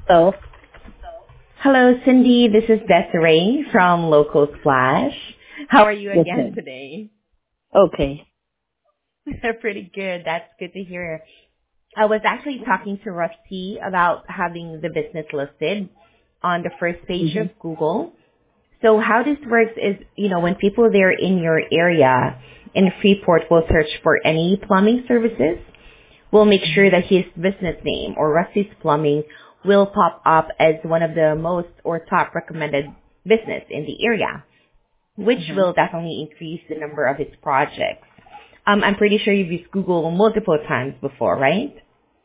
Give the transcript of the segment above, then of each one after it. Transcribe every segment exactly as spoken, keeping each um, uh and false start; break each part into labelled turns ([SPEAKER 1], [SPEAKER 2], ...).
[SPEAKER 1] So,
[SPEAKER 2] Hello, Cindy. This is Desiree from Local Splash. How are you
[SPEAKER 1] yes,
[SPEAKER 2] again
[SPEAKER 1] ma'am.
[SPEAKER 2] today?
[SPEAKER 1] Okay.
[SPEAKER 2] Pretty good. That's good to hear. I was actually talking to Rusty about having the business listed on the first page
[SPEAKER 1] Mm-hmm.
[SPEAKER 2] of Google. So how this works is, you know, when people there in your area in Freeport will search for any plumbing services, we'll make sure that his business name or Rusty's Plumbing will pop up as one of the most or top recommended business in the area, which
[SPEAKER 1] Mm-hmm.
[SPEAKER 2] will definitely increase the number of his projects. Um, I'm pretty sure you've used Google multiple times before, right?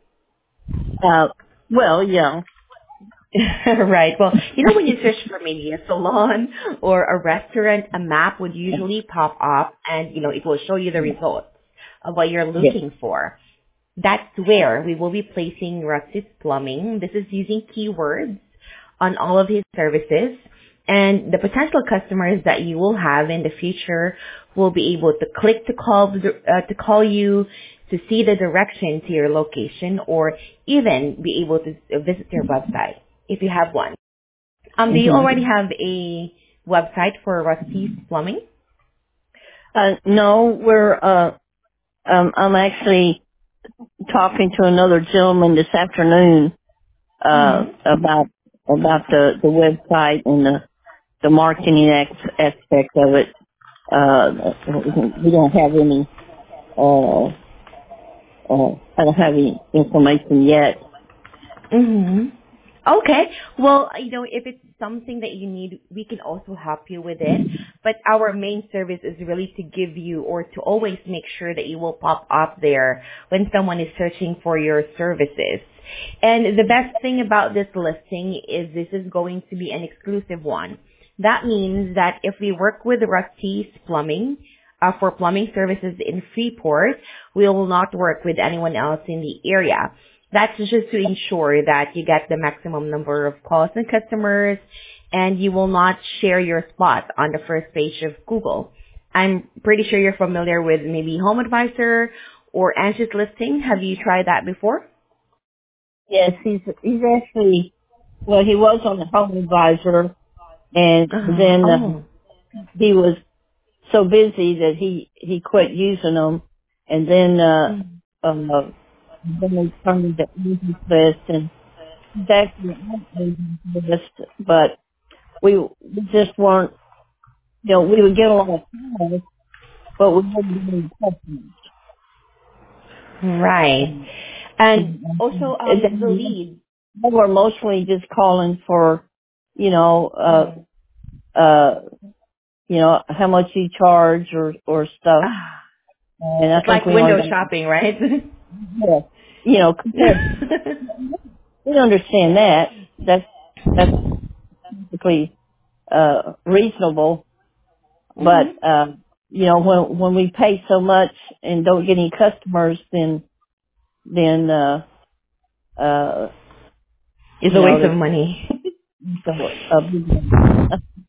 [SPEAKER 1] Uh, well, yeah.
[SPEAKER 2] Right. Well, you know when you search for maybe a salon or a restaurant, a map would usually pop up and, you know, it will show you the results of what you're
[SPEAKER 1] Yes.
[SPEAKER 2] looking for. That's where we will be placing Rusty's Plumbing. This is using keywords on all of his services. And the potential customers that you will have in the future will be able to click to call uh, to call you, to see the direction to your location, or even be able to visit your website if you have one. Um, do you
[SPEAKER 1] Mm-hmm.
[SPEAKER 2] already have a website for Rusty's Plumbing?
[SPEAKER 1] Uh, no, we're, uh, um, I'm actually talking to another gentleman this afternoon, uh,
[SPEAKER 2] Mm-hmm.
[SPEAKER 1] about, about the, the website and the, the marketing ex- aspect of it. Uh, we don't have any, uh, uh, I don't have any information yet.
[SPEAKER 2] Mm-hmm. Okay. Well, you know, if it's something that you need, we can also help you with it. But our main service is really to give you or to always make sure that you will pop up there when someone is searching for your services. And the best thing about this listing is this is going to be an exclusive one. That means that if we work with Rusty's Plumbing, uh, for plumbing services in Freeport, we will not work with anyone else in the area. That's just to ensure that you get the maximum number of calls and customers, and you will not share your spot on the first page of Google. I'm pretty sure you're familiar with maybe Home Advisor or Angie's Listing. Have you tried that before?
[SPEAKER 1] Yes, he's, he's actually, well, he was on the home advisor, and
[SPEAKER 2] Uh-huh.
[SPEAKER 1] then uh,
[SPEAKER 2] Oh.
[SPEAKER 1] he was so busy that he he quit using them, and then uh,
[SPEAKER 2] Mm.
[SPEAKER 1] um, uh, then they turned to Easy List, and he's actually on Easy List, but we, we just weren't, you know, we would get a lot of calls, but we wouldn't get any customers.
[SPEAKER 2] Right.
[SPEAKER 1] Um,
[SPEAKER 2] And
[SPEAKER 1] and,
[SPEAKER 2] also,
[SPEAKER 1] and
[SPEAKER 2] um, the
[SPEAKER 1] then
[SPEAKER 2] lead.
[SPEAKER 1] they were mostly just calling for, you know, uh,
[SPEAKER 2] Mm.
[SPEAKER 1] uh, you know, how much you charge or, or stuff.
[SPEAKER 2] Ah,
[SPEAKER 1] And I
[SPEAKER 2] it's
[SPEAKER 1] think
[SPEAKER 2] like
[SPEAKER 1] we only
[SPEAKER 2] window
[SPEAKER 1] got,
[SPEAKER 2] shopping, right?
[SPEAKER 1] yeah, you know, compared, we understand that. That's, that's basically, uh, reasonable. But,
[SPEAKER 2] Mhm.
[SPEAKER 1] um, you know, when, when we pay so much and don't get any customers, then, then, uh, uh,
[SPEAKER 2] It's
[SPEAKER 1] you
[SPEAKER 2] a
[SPEAKER 1] know,
[SPEAKER 2] waste of
[SPEAKER 1] that's
[SPEAKER 2] money.
[SPEAKER 1] a, a big one.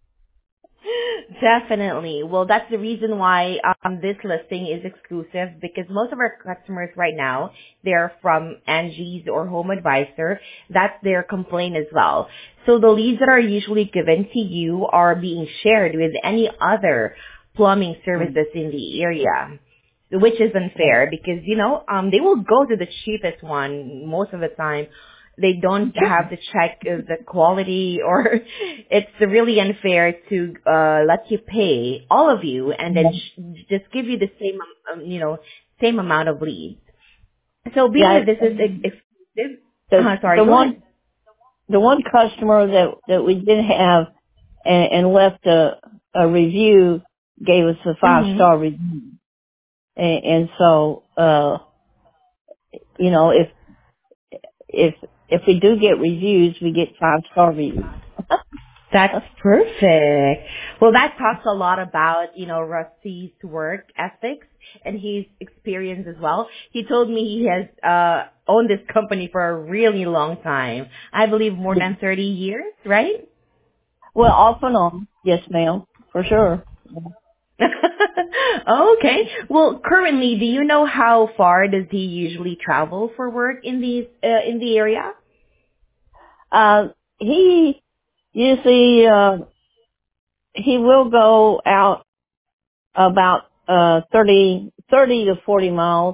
[SPEAKER 2] Definitely. Well, that's the reason why um, this listing is exclusive, because most of our customers right now, they're from Angie's or Home Advisor. That's their complaint as well. So the leads that are usually given to you are being shared with any other plumbing services in the area, which is unfair because, you know, um, they will go to the cheapest one most of the time. They don't have to check uh, the quality, or it's really unfair to uh, let you pay all of you and then sh- just give you the same, um, you know, same amount of leads. So being
[SPEAKER 1] Yeah,
[SPEAKER 2] that this is ex- exclusive,
[SPEAKER 1] the,
[SPEAKER 2] uh, sorry,
[SPEAKER 1] the
[SPEAKER 2] go ahead.
[SPEAKER 1] one, the one customer that, that we did have and, and left a, a review gave us a five
[SPEAKER 2] Mm-hmm.
[SPEAKER 1] star review. And, and so, uh, you know, if, if, if we do get reviews, we get five star reviews.
[SPEAKER 2] That's perfect. Well, that talks a lot about, you know, Rusty's work ethics and his experience as well. He told me he has uh owned this company for a really long time. I believe more than thirty years, right?
[SPEAKER 1] Well, off and on. Yes, ma'am. For sure.
[SPEAKER 2] Okay. Well, currently, do you know how far does he usually travel for work in these uh, in the area?
[SPEAKER 1] Uh, he usually, uh, he will go out about, uh, thirty, thirty to forty miles.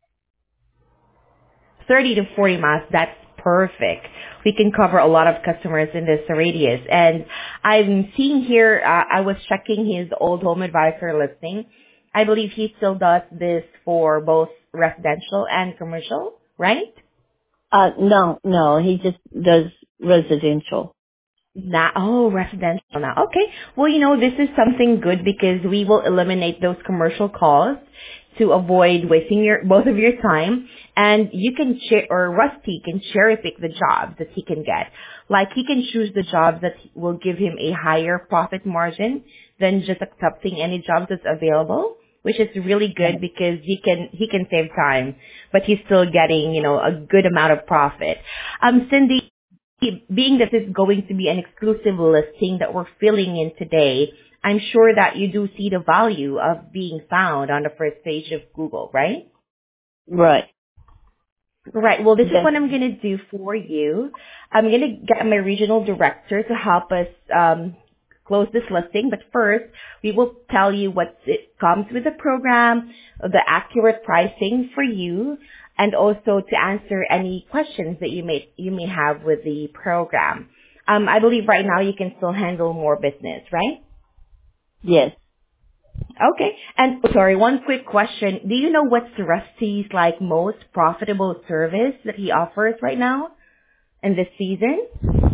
[SPEAKER 2] thirty to forty miles, that's perfect. We can cover a lot of customers in this radius. And I'm seeing here, uh, I was checking his old home advisor listing. I believe he still does this for both residential and commercial, right?
[SPEAKER 1] Uh, no, no, he just does residential.
[SPEAKER 2] Now, oh, residential now. Okay. Well, you know, this is something good because we will eliminate those commercial calls to avoid wasting your both of your time. And you can share, or Rusty can cherry pick the jobs that he can get. Like he can choose the jobs that will give him a higher profit margin than just accepting any job that's available, which is really good because he can he can save time, but he's still getting, you know, a good amount of profit. Um, Cindy, being that this is going to be an exclusive listing that we're filling in today, I'm sure that you do see the value of being found on the first page of Google, right?
[SPEAKER 1] Right.
[SPEAKER 2] Right. Well, this is
[SPEAKER 1] Yes.
[SPEAKER 2] what I'm going to do for you. I'm going to get my regional director to help us um, close this listing. But first, we will tell you what it comes with the program, the accurate pricing for you, and also to answer any questions that you may you may have with the program. Um, I believe right now you can still handle more business, right?
[SPEAKER 1] Yes.
[SPEAKER 2] Okay. And sorry, one quick question. Do you know what's Rusty's like most profitable service that he offers right now in this season?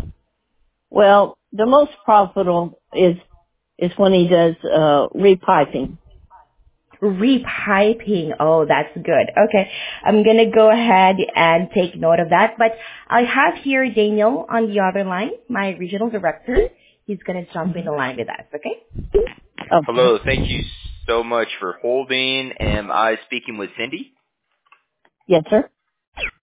[SPEAKER 1] Well, the most profitable is, is when he does, uh, repiping.
[SPEAKER 2] Repiping. Oh, that's good. Okay. I'm going to go ahead and take note of that. But I have here Daniel on the other line, my regional director. He's going to jump in the line with us. Okay.
[SPEAKER 1] Okay.
[SPEAKER 3] Hello, thank you so much for holding. Am I speaking with Cindy?
[SPEAKER 1] Yes, sir.